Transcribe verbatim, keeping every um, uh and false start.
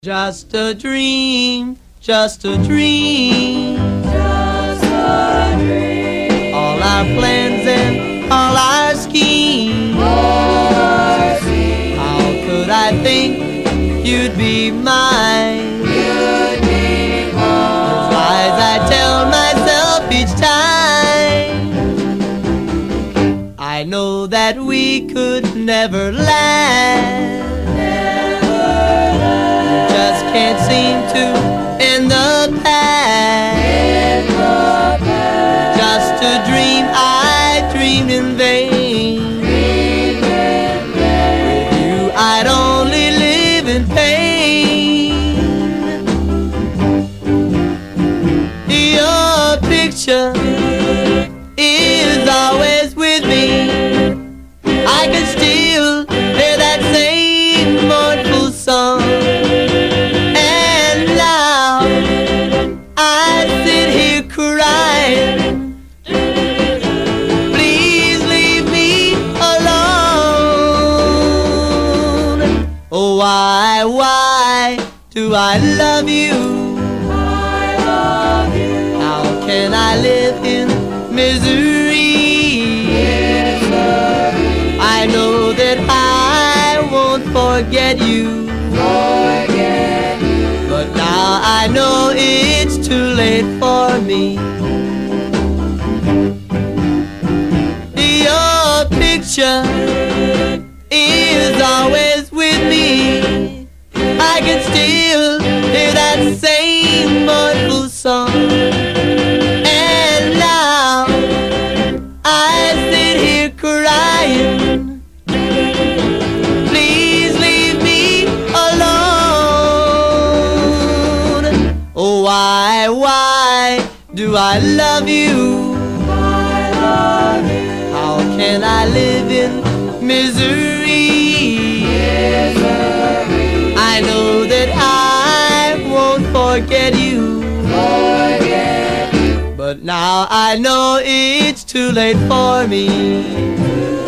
Just a dream, just a dream, just a dream. All our plans and all our schemes. All our schemes. How could I think you'd be mine? You'd be mine. Those lies I tell myself each time. I know that we could never last. Can't seem to end the past. In the past. Just a dream I dreamed in vain. Dreamed in vain. With you I'd only live in pain. Your picture is always with me. I can still hear that same mournful song. Please leave me alone. Oh, why, why do I love you? I love you. How can I live in misery? Misery. I know that I won't forget you. Forget you. But now I know it's too late for me. Your picture is always with me. I can still hear that same mournful song. And now I sit here crying. Please leave me alone. Oh, why, why do I love you? I love you. How can I live in misery? Misery. I know that I won't forget you. Forget you. But now I know it's too late for me.